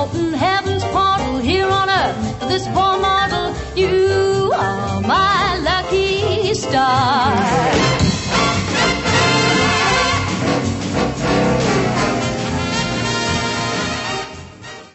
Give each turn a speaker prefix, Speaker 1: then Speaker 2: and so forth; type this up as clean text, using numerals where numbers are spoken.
Speaker 1: open heaven's portal here on earth for this poor mortal. You are my lucky star.